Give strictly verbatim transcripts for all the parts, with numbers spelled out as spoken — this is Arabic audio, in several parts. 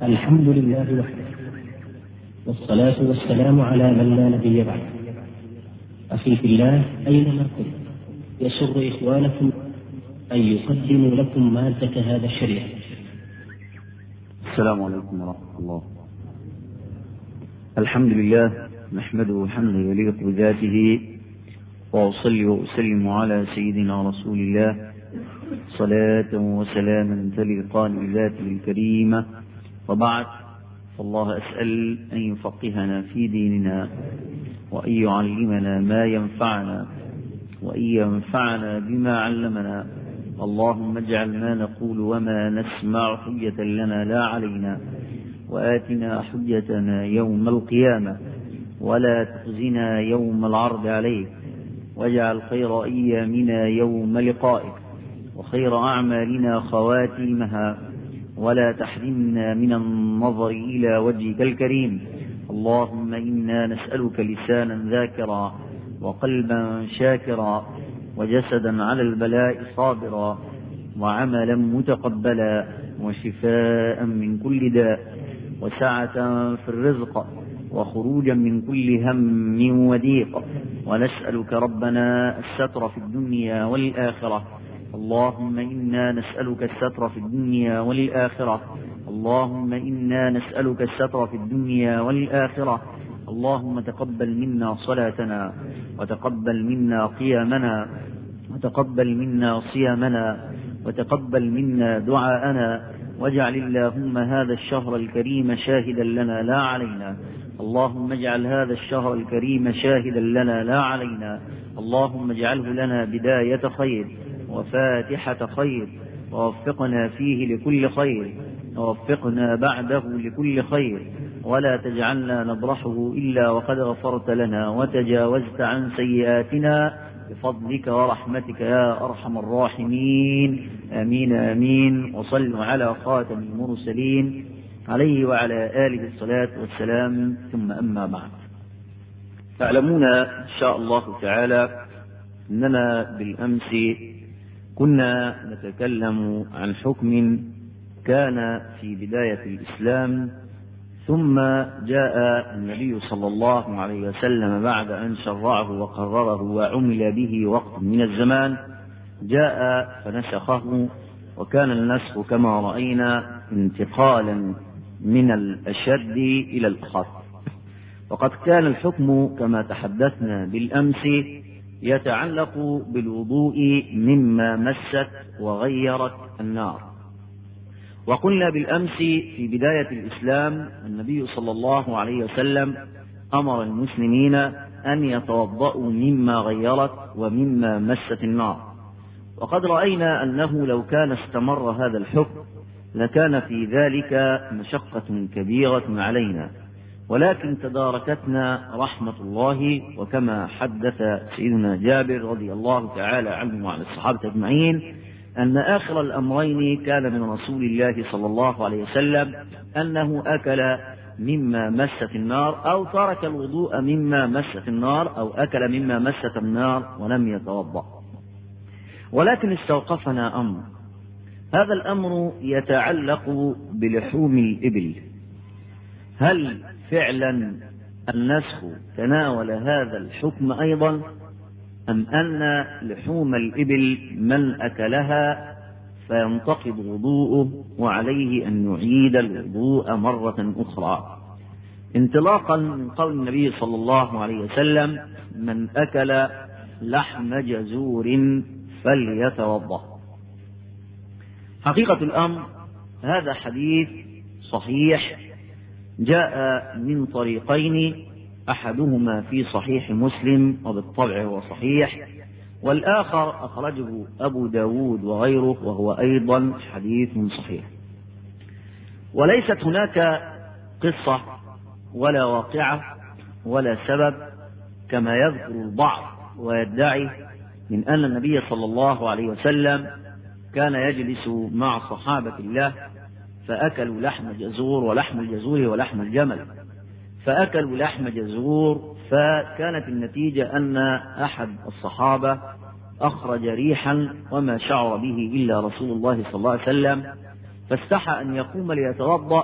الحمد لله وحده، والصلاة والسلام على من لا نبي بعده. أخي في الله، أينما كنت، يسر إخوانكم أن يقدموا لكم مادة هذا الشريط. السلام عليكم ورحمة الله. الحمد لله نحمده حمدا يليق بذاته، وأصلي وأسلم على سيدنا رسول الله صلاة وسلاما تليقان بذاته الكريمة، وبعد، فالله أسأل أن يفقهنا في ديننا، وأن يعلمنا ما ينفعنا، وأن ينفعنا بما علمنا. اللهم اجعل ما نقول وما نسمع حجة لنا لا علينا، وآتنا حجتنا يوم القيامة، ولا تخزنا يوم العرض عليك، واجعل خير أيامنا يوم لقائك، وخير أعمالنا خواتيمها، ولا تحرمنا من النظر إلى وجهك الكريم. اللهم إنا نسألك لسانا ذاكرا، وقلبا شاكرا، وجسدا على البلاء صابرا، وعملا متقبلا، وشفاء من كل داء، وسعة في الرزق، وخروجا من كل هم وضيق. ونسألك ربنا الستر في الدنيا والآخرة. اللهم إنا نسألك الستر في الدنيا والآخرة. اللهم إنا نسألك الستر في الدنيا والآخرة. اللهم تقبل منا صلاتنا، وتقبل منا قيامنا، وتقبل منا صيامنا، وتقبل منا دعاءنا، واجعل اللهم هذا الشهر الكريم شاهدا لنا لا علينا. اللهم اجعل هذا الشهر الكريم شاهدا لنا لا علينا. اللهم اجعله لنا بداية خير وفاتحة خير، ووفقنا فيه لكل خير، ووفقنا بعده لكل خير، ولا تجعلنا نبرحه إلا وقد غفرت لنا وتجاوزت عن سيئاتنا بفضلك ورحمتك يا أرحم الراحمين. آمين آمين. وصلوا على خاتم المرسلين عليه وعلى آله الصلاة والسلام. ثم أما بعد، تعلمون إن شاء الله تعالى أننا بالأمس كنا نتكلم عن حكم كان في بداية الإسلام، ثم جاء النبي صلى الله عليه وسلم بعد أن شرعه وقرره وعمل به وقت من الزمان، جاء فنسخه، وكان النسخ كما رأينا انتقالا من الأشد إلى الأخف. وقد كان الحكم كما تحدثنا بالأمس يتعلق بالوضوء مما مست وغيرت النار. وقلنا بالأمس في بداية الإسلام النبي صلى الله عليه وسلم أمر المسلمين أن يتوضأوا مما غيرت ومما مست النار. وقد رأينا أنه لو كان استمر هذا الحكم لكان في ذلك مشقة كبيرة علينا، ولكن تداركتنا رحمة الله. وكما حدث سيدنا جابر رضي الله تعالى عنه وعن الصحابة أجمعين أن آخر الأمرين كان من رسول الله صلى الله عليه وسلم أنه أكل مما مست النار، أو ترك الوضوء مما مست النار، أو أكل مما مست النار ولم يتوضأ. ولكن استوقفنا أمر، هذا الأمر يتعلق بلحوم الإبل. هل فعلا النسخ تناول هذا الحكم أيضا، أم أن لحوم الإبل من أكلها فينتقض وضوءه وعليه أن يعيد الوضوء مرة أخرى، انطلاقا من قول النبي صلى الله عليه وسلم: من أكل لحم جزور فليتوضأ. حقيقة الأمر هذا حديث صحيح جاء من طريقين، أحدهما في صحيح مسلم وبالطبع هو صحيح، والآخر أخرجه أبو داود وغيره وهو أيضا حديث صحيح. وليست هناك قصة ولا واقعة ولا سبب كما يذكر البعض ويدعي من أن النبي صلى الله عليه وسلم كان يجلس مع صحابة الله فأكلوا لحم جزور، ولحم الجزور ولحم الجمل، فأكلوا لحم جزور، فكانت النتيجة أن أحد الصحابة أخرج ريحا وما شعر به إلا رسول الله صلى الله عليه وسلم، فاستحى أن يقوم ليتوضأ،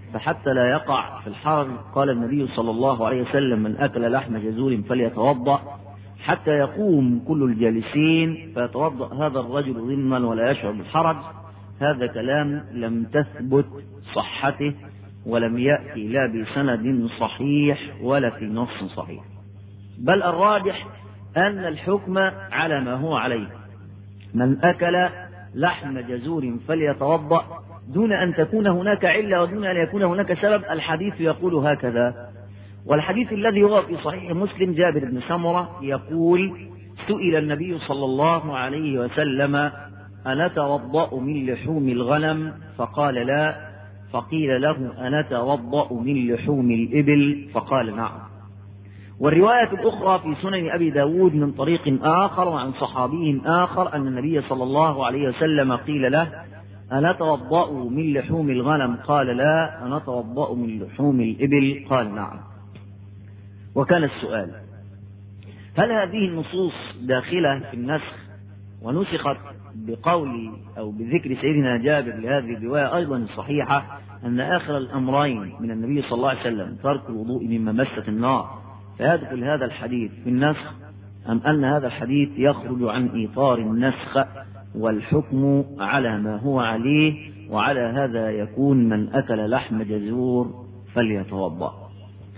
فحتى لا يقع في الحرج قال النبي صلى الله عليه وسلم: من أكل لحم جزور فليتوضأ، حتى يقوم كل الجالسين فيتوضأ هذا الرجل ضمنا ولا يشعر بالحرج. هذا كلام لم تثبت صحته ولم يأتي لا بسند صحيح ولا في نص صحيح، بل الراجح أن الحكم على ما هو عليه: من أكل لحم جزور فليتوضأ، دون أن تكون هناك علة ودون أن يكون هناك سبب. الحديث يقول هكذا. والحديث الذي هو في صحيح مسلم جابر بن سمرة يقول: سئل النبي صلى الله عليه وسلم: أنتوضأ من لحوم الغنم؟ فقال: لا. فقيل له: أنتوضأ من لحوم الإبل؟ فقال: نعم. والرواية الأخرى في سنن أبي داود من طريق آخر وعن صحابي آخر أن النبي صلى الله عليه وسلم قيل له: أنتوضأ من لحوم الغنم؟ قال: لا. أنتوضأ من لحوم الإبل؟ قال: نعم. وكان السؤال: هل هذه النصوص داخلة في النسخ ونسخت بقول أو بذكر سيدنا جابر لهذه الرواية أيضا الصحيحة أن آخر الأمرين من النبي صلى الله عليه وسلم ترك الوضوء مما مست النار، فيدخل هذا الحديث في النسخ، أم أن هذا الحديث يخرج عن إطار النسخ والحكم على ما هو عليه، وعلى هذا يكون من أكل لحم جزور فليتوضأ؟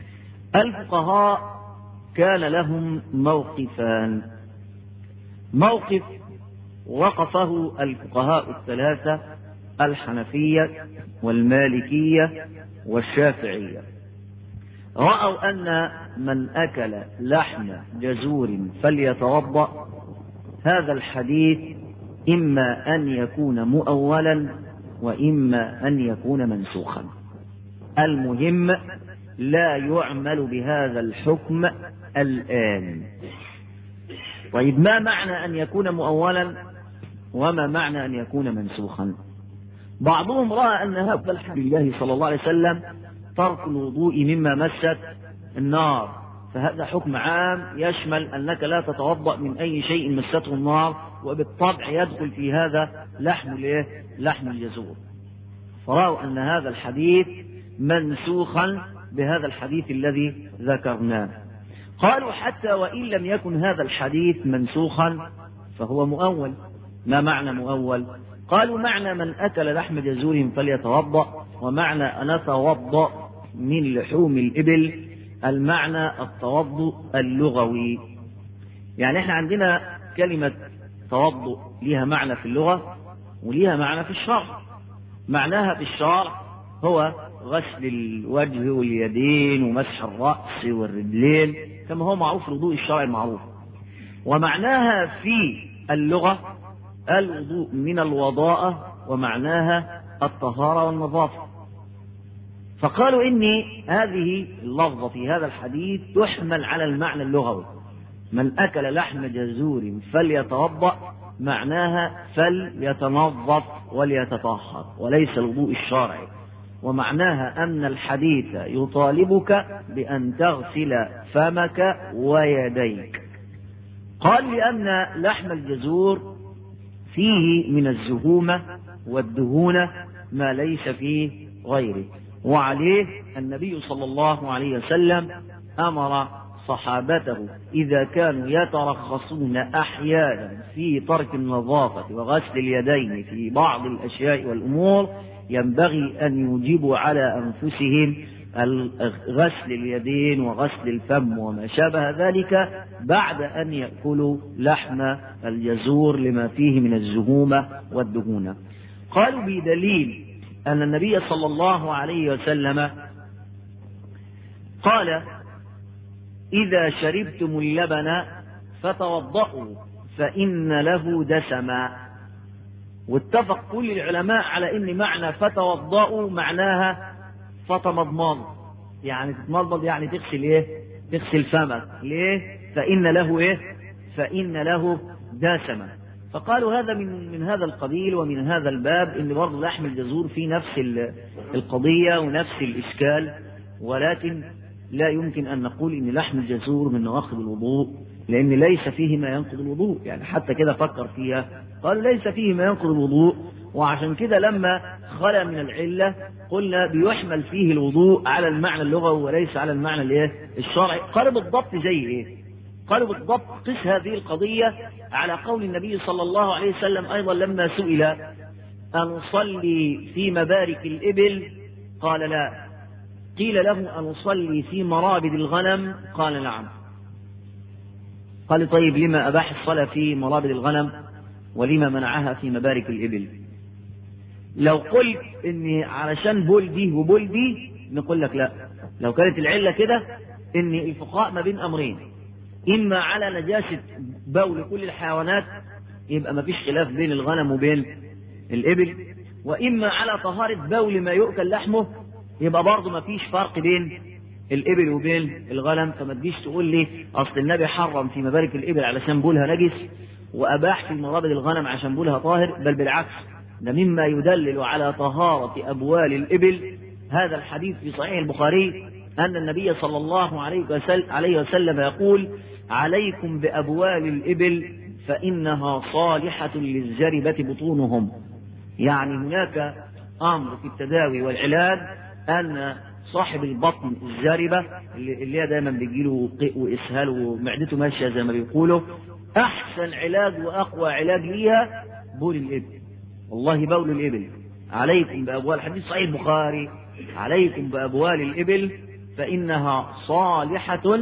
الفقهاء كان لهم موقفان: موقف وقفه الفقهاء الثلاثة الحنفية والمالكية والشافعية، رأوا أن من أكل لحم جزور فليتوضأ هذا الحديث إما أن يكون مؤولا وإما أن يكون منسوخا، المهم لا يعمل بهذا الحكم الآن. طيب، ما معنى أن يكون مؤولا وما معنى أن يكون منسوخا؟ بعضهم رأى أن هذا الحديث الله صلى الله عليه وسلم ترك الوضوء مما مست النار، فهذا حكم عام يشمل أنك لا تتوضأ من أي شيء مسته النار، وبالطبع يدخل في هذا لحم الايه؟ لحم الجزور. فرأوا أن هذا الحديث منسوخا بهذا الحديث الذي ذكرناه. قالوا: حتى وإن لم يكن هذا الحديث منسوخا فهو مؤول. ما معنى مؤول؟ قالوا: معنى من أكل لحم جزور فليتوضأ، ومعنى أن أتوضأ من لحوم الإبل المعنى التوضؤ اللغوي. يعني احنا عندنا كلمة توضؤ لها معنى في اللغة وليها معنى في الشرع. معناها في الشرع هو غسل الوجه واليدين ومسح الرأس والرجلين كما هو معروف الوضوء الشرعي المعروف. ومعناها في اللغة الوضوء من الوضاءة، ومعناها الطهارة والنظافة. فقالوا إن هذه اللفظة في هذا الحديث تحمل على المعنى اللغوي: من أكل لحم جزور فليتوضأ، معناها فليتنظف وليتطهر، وليس الوضوء الشرعي. ومعناها أن الحديث يطالبك بأن تغسل فمك ويديك. قال: لأن لحم الجزور فيه من الزهومة والدهونة ما ليس فيه غيره، وعليه النبي صلى الله عليه وسلم أمر صحابته إذا كانوا يترخصون أحيانا في ترك النظافة وغسل اليدين في بعض الأشياء والأمور، ينبغي أن يوجبوا على أنفسهم غسل اليدين وغسل الفم وما شابه ذلك بعد أن يأكلوا لحم الجزور لما فيه من الزهومة والدهونة. قالوا: بدليل أن النبي صلى الله عليه وسلم قال: إذا شربتم اللبن فتوضؤوا فإن له دسما. واتفق كل العلماء على ان معنى فتوضؤوا معناها فتمضمضوا، يعني تتمضمض يعني تغسل ايه؟ تغسل فمك. ليه؟ فإن له ايه؟ فإن له دسما. فقالوا هذا من من هذا القبيل ومن هذا الباب، ان برضه لحم الجزور في نفس القضية ونفس الإشكال، ولكن لا يمكن أن نقول ان لحم الجزور من نواقض الوضوء، لأن ليس فيه ما ينقض الوضوء. يعني حتى كده فكر فيها، قالوا ليس فيه ما ينقض الوضوء، وعشان كده لما خلى من العلة قلنا بيحمل فيه الوضوء على المعنى اللغوي وليس على المعنى الايه الشرعي. قالوا بالضبط زي ايه؟ قالوا بالضبط قس هذه القضية على قول النبي صلى الله عليه وسلم أيضا لما سئل أن نصلي في مبارك الإبل قال لا، قيل له أن نصلي في مرابد الغنم قال نعم. قال طيب لما أباح الصلاة في مرابد الغنم ولما منعها في مبارك الإبل؟ لو قلت إن علشان بولدي وبولدي نقول لك لا. لو كانت العلة كده إن الفقهاء ما بين أمرين، إما على نجاسة بول كل الحيوانات يبقى ما فيش خلاف بين الغنم وبين الإبل، وإما على طهارة بول ما يؤكل لحمه يبقى برضه ما فيش فرق بين الإبل وبين الغنم. فما تجيش تقول لي أصل النبي حرم في مبارك الإبل علشان بولها نجس وأباح في مرابد الغنم عشان بولها طاهر، بل بالعكس ده مما يدلل على طهارة أبوال الإبل هذا الحديث في صحيح البخاري أن النبي صلى الله عليه وسلم يقول عليكم بأبوال الإبل فإنها صالحة للزربة بطونهم. يعني هناك أمر في التداوي والعلاج أن صاحب البطن الزربة اللي هي دائما بيجيله قيء وإسهال ومعدته ماشية زي ما بيقولوا، أحسن علاج وأقوى علاج ليها بول الإبل. والله بول الإبل عليكم بأبوال، حديث صحيح البخاري، عليكم بأبوال الإبل فإنها صالحة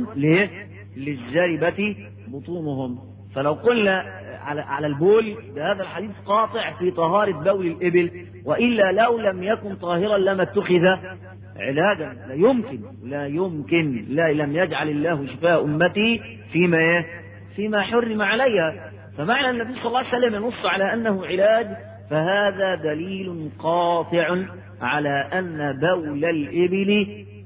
للزربة بطونهم. فلو قلنا على على البول هذا الحديث قاطع في طهارة بول الإبل، وإلا لو لم يكن طاهرا لما اتخذ علاجا. لا يمكن لا يمكن لا لم يجعل الله شفاء أمتي فيما فيما حرم عليها. فمعنى النبي صلى الله عليه وسلم ينص على أنه علاج فهذا دليل قاطع على أن بول الإبل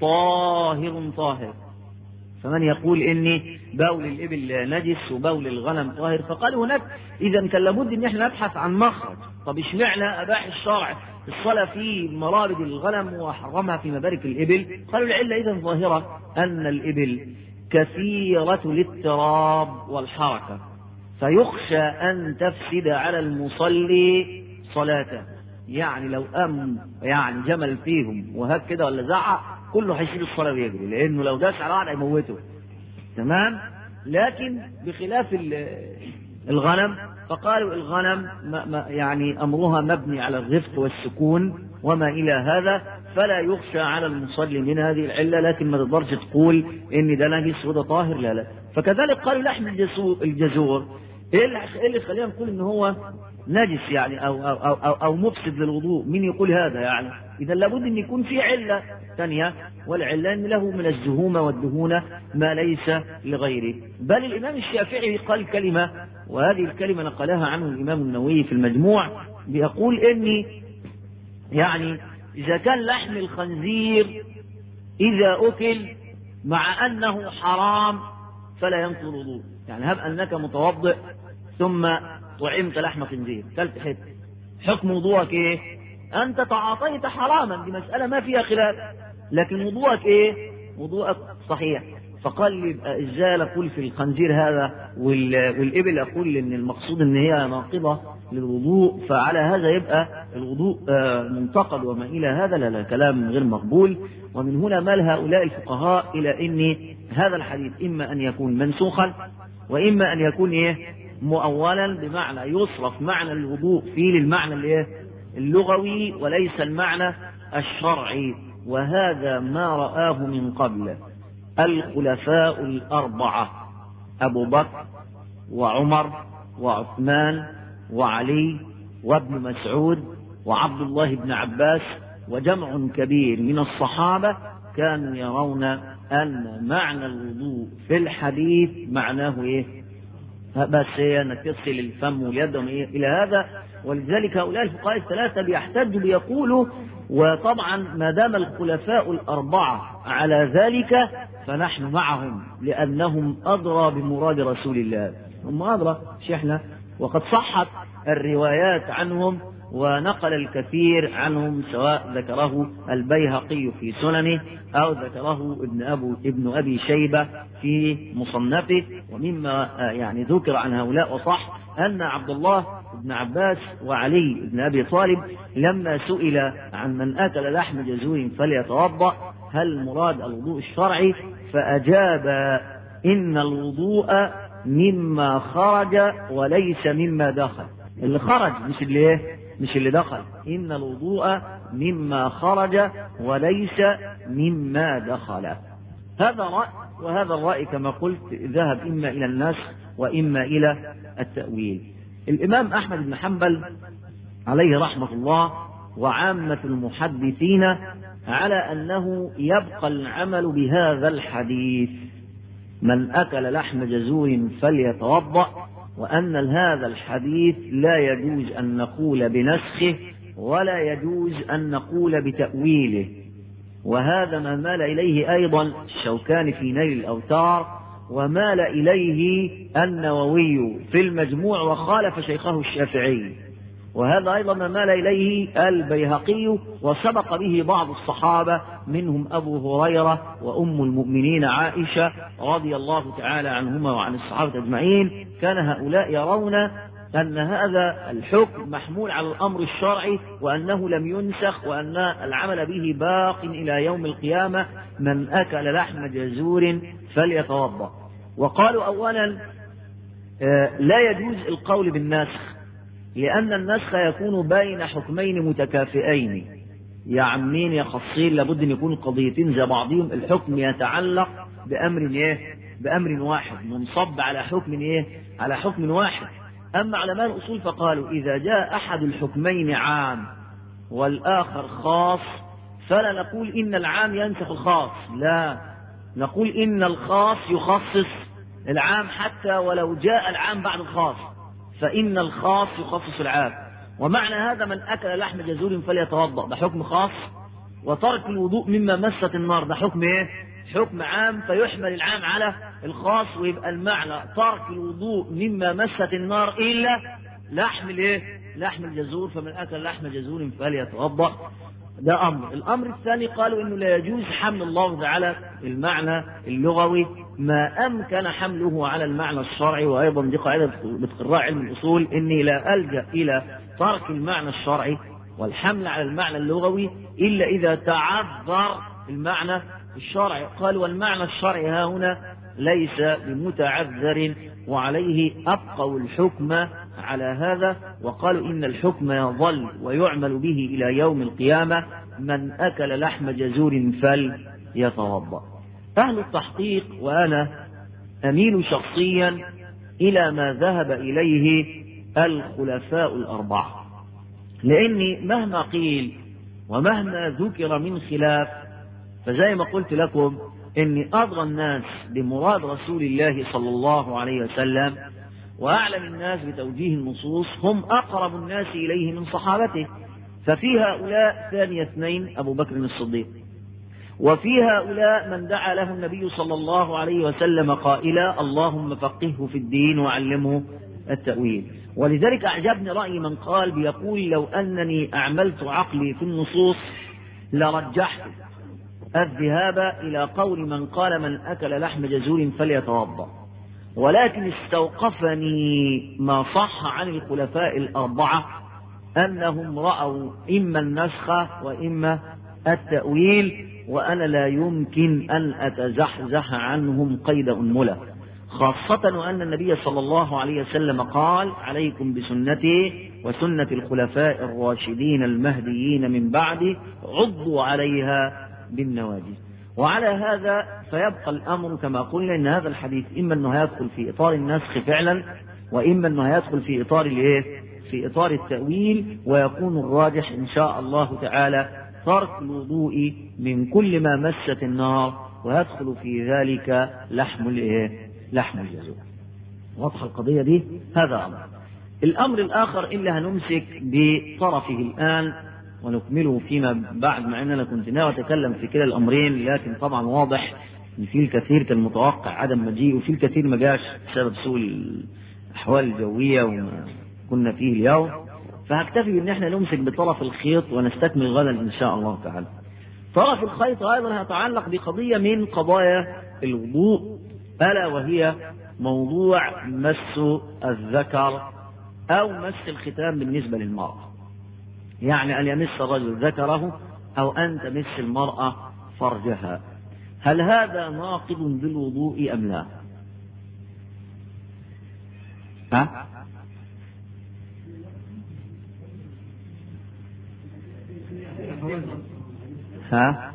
طاهر طاهر. فمن يقول إن بول الإبل نجس وبول الغنم طاهر فقال هناك إذا كان لابد إن احنا نبحث عن مخرج. طب اشمعنى أباح الشرع الصلاة في مرابد الغنم وحرمها في مبارك الإبل؟ قالوا العلة إذا ظاهرة أن الإبل كثيرة الاضطراب والحركة فيخشى أن تفسد على المصلي صلاته. يعني لو أم يعني جمل فيهم وهك كده ولا زعق كله هيشيل الصلاة ويجري، لأنه لو داس على واحد هيموته. تمام. لكن بخلاف الغنم فقالوا الغنم ما ما يعني أمرها مبني على الرفق والسكون وما إلى هذا، فلا يخشى على المصلي من هذه العلة. لكن ما تقدرش تقول إن ده نجس وده طاهر، لا لا. فكذلك قالوا لحم الجزور ايه اللي خلينا نقول ان هو نجس يعني او او او, أو, أو مفسد للوضوء؟ مين يقول هذا؟ يعني اذا لابد ان يكون في عله ثانيه، والعله ان له من الزهومه والدهونه ما ليس لغيره. بل الامام الشافعي قال كلمه، وهذه الكلمه نقلها عنه الامام النووي في المجموع، بيقول اني يعني اذا كان لحم الخنزير اذا اكل مع انه حرام فلا ينقض الوضوء. يعني هب انك متوضئ ثم طعمت لحم خنزير كلت حته، حكم وضوءك ايه؟ انت تعاطيت حراما، دي مساله ما فيها خلاف، لكن وضوءك ايه؟ وضوءك صحيح. فقال لي ازاي اقول في الخنزير هذا والابل اقول ان المقصود ان هي ناقضه للوضوء، فعلى هذا يبقى الوضوء منتقد وما الى هذا؟ لا لا، كلام غير مقبول. ومن هنا مال هؤلاء الفقهاء الى ان هذا الحديث اما ان يكون منسوخا واما ان يكون ايه؟ مؤولا، بمعنى يصرف معنى الوضوء فيه للمعنى الايه؟ اللغوي وليس المعنى الشرعي. وهذا ما رآه من قبل الخلفاء الأربعة أبو بكر وعمر وعثمان وعلي وابن مسعود وعبد الله بن عباس وجمع كبير من الصحابة كانوا يرون أن معنى الوضوء في الحديث معناه إيه؟ بس هي أنك تغسل الفم واليد إلى هذا. ولذلك هؤلاء الفقهاء الثلاثة بيحتجوا بيقولوا وطبعا ما دام الخلفاء الأربعة على ذلك فنحن معهم لأنهم أدرى بمراد رسول الله، هم أدرى شيحنا. وقد صحت الروايات عنهم ونقل الكثير عنهم، سواء ذكره البيهقي في سننه أو ذكره ابن أبو ابن أبي شيبة في مصنفه. ومما يعني ذكر عن هؤلاء وصح أن عبد الله بن عباس وعلي بن أبي طالب لما سئل عن من أكل لحم جزور فليتوضأ هل المراد الوضوء الشرعي، فأجاب إن الوضوء مما خرج وليس مما دخل. اللي خرج مش اللي ايه مش اللي دخل. إن الوضوء مما خرج وليس مما دخل. هذا رأي، وهذا الرأي كما قلت ذهب إما إلى النسخ وإما إلى التأويل. الإمام أحمد بن حنبل عليه رحمة الله وعامة المحدثين على أنه يبقى العمل بهذا الحديث من أكل لحم جزور فليتوضأ، وأن هذا الحديث لا يجوز أن نقول بنسخه ولا يجوز أن نقول بتأويله. وهذا ما مال إليه أيضا الشوكاني في نيل الأوتار، ومال إليه النووي في المجموع وخالف شيخه الشافعي، وهذا أيضا ما مال إليه البيهقي وسبق به بعض الصحابة منهم أبو هريرة وأم المؤمنين عائشة رضي الله تعالى عنهما وعن الصحابة أجمعين. كان هؤلاء يرون أن هذا الحكم محمول على الأمر الشرعي وأنه لم ينسخ وأن العمل به باق إلى يوم القيامة من أكل لحم جزور فليتوضأ. وقالوا أولا لا يجوز القول بالنسخ، لأن النسخ يكون بين حكمين متكافئين، يا عمين يا خصين، لابد أن يكون القضيتين زي بعضهم، الحكم يتعلق بأمر إيه؟ بأمر واحد منصب على حكم إيه؟ على حكم واحد. أما علماء الأصول فقالوا إذا جاء أحد الحكمين عام والآخر خاص فلا نقول إن العام ينسخ الخاص، لا، نقول إن الخاص يخصص العام حتى ولو جاء العام بعد الخاص، فإن الخاص يخصص العام. ومعنى هذا من أكل لحم جزور فليتوضأ ده حكم خاص، وترك الوضوء مما مست النار ده حكم إيه؟ حكم عام، فيحمل العام على الخاص، ويبقى المعنى ترك الوضوء مما مست النار إلا لحم الايه؟ لحم الجزور، فمن أكل لحم جزور فليتوضأ. ده أمر. الأمر الثاني قالوا إنه لا يجوز حمل اللفظ على المعنى اللغوي ما أمكن حمله على المعنى الشرعي، وأيضا دي قاعدة بتقرأ علم الأصول إني لا ألجأ إلى ترك المعنى الشرعي والحمل على المعنى اللغوي إلا إذا تعذر المعنى الشرعي. قال والمعنى الشرعي ها هنا ليس بمتعذر، وعليه أبقوا الحكم على هذا، وقالوا إن الحكم يظل ويعمل به إلى يوم القيامة من أكل لحم جزور فليتوضأ. أهل التحقيق وأنا أميل شخصيا إلى ما ذهب إليه الخلفاء الأربعة، لأني مهما قيل ومهما ذكر من خلاف فزي ما قلت لكم إني أضغى الناس بمراد رسول الله صلى الله عليه وسلم وأعلم الناس بتوجيه النصوص هم أقرب الناس إليه من صحابته. ففي هؤلاء ثاني اثنين أبو بكر الصديق، وفي هؤلاء من دعا له النبي صلى الله عليه وسلم قائلا اللهم فقهه في الدين وعلمه التأويل. ولذلك أعجبني رأي من قال بيقول لو أنني أعملت عقلي في النصوص لرجحت الذهاب إلى قول من قال من أكل لحم جزور فليتوضأ، ولكن استوقفني ما صح عن الخلفاء الأربعة أنهم رأوا إما النسخ وإما التأويل، وأنا لا يمكن أن أتزحزح عنهم قيد أنملة، خاصة وأن النبي صلى الله عليه وسلم قال عليكم بسنتي وسنة الخلفاء الراشدين المهديين من بعدي عضوا عليها بالنواجذ. وعلى هذا فيبقى الأمر كما قلنا إن هذا الحديث إما أنه يدخل في إطار النسخ فعلا، وإما أنه يدخل في إطار الإيه؟ في إطار التأويل، ويكون الراجح إن شاء الله تعالى ترك الوضوء من كل ما مست النار، ويدخل في ذلك لحم الإيه؟ لحم الجزور. واضح القضية دي؟ هذا أمر. الأمر الآخر إلا هنمسك بطرفه الآن ونكمله فيما بعد، مع أننا كنت ناوي أتكلم في كلا الأمرين، لكن طبعا واضح إن في الكثير كان متوقع عدم مجيء، وفي الكثير ما جاش بسبب سوء الأحوال الجوية وما كنا فيه اليوم، فهكتفي بأن احنا نمسك بطرف الخيط ونستكمل غدا إن شاء الله تعالى. طرف الخيط أيضا يتعلق بقضية من قضايا الوضوء، ألا وهي موضوع مس الذكر أو مس الختان بالنسبة للمرأة، يعني أن يمس الرجل ذكره أو أن تمس المرأة فرجها. هل هذا ناقض بالوضوء أم لا؟ ها؟ ها؟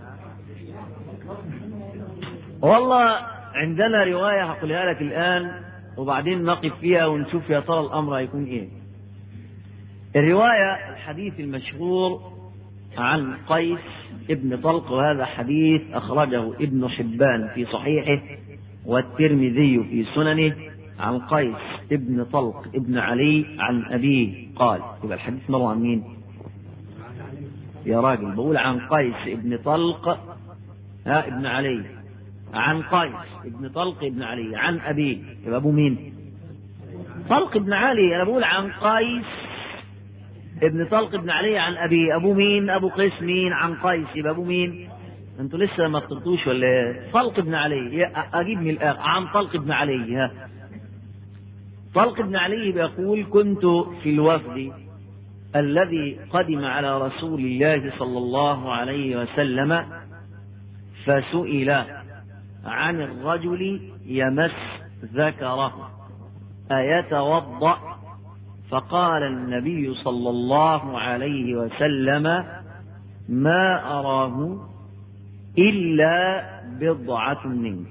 والله عندنا رواية هقولها لك الآن وبعدين نقف فيها ونشوف يا ترى الأمر هيكون إيه. الرواية الحديث المشهور عن قيس ابن طلق، وهذا حديث أخرجه ابن حبان في صحيحه والترمذي في سننه، عن قيس ابن طلق ابن علي عن أبيه قال. يبقى الحديث مروي عن مين يا راجل؟ بقول عن قيس ابن طلق ها ابن علي عن قيس ابن طلق ابن علي عن أبيه، يبقى أبو مين؟ طلق ابن علي. أنا بقول عن قيس ابن طلق ابن علي عن أبيه، أبو مين؟ أبو قيس مين؟ عن قيس، يبقى أبو مين؟ أنتوا لسه ما افترضتوش ولا؟ طلق ابن علي. أجيب من الآخر عن طلق ابن علي. ها طلق ابن علي بيقول: كنت في الوفد الذي قدم على رسول الله صلى الله عليه وسلم، فسئل عن الرجل يمس ذكره أيتوضأ؟ فقال النبي صلى الله عليه وسلم: ما أراه إلا بضعة منك.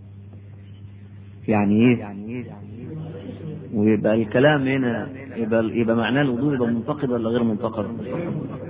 يعني إيه؟ ويبقى الكلام هنا يبقى, يبقى معناه الوضوء يبقى منتقد ولا غير منتقد؟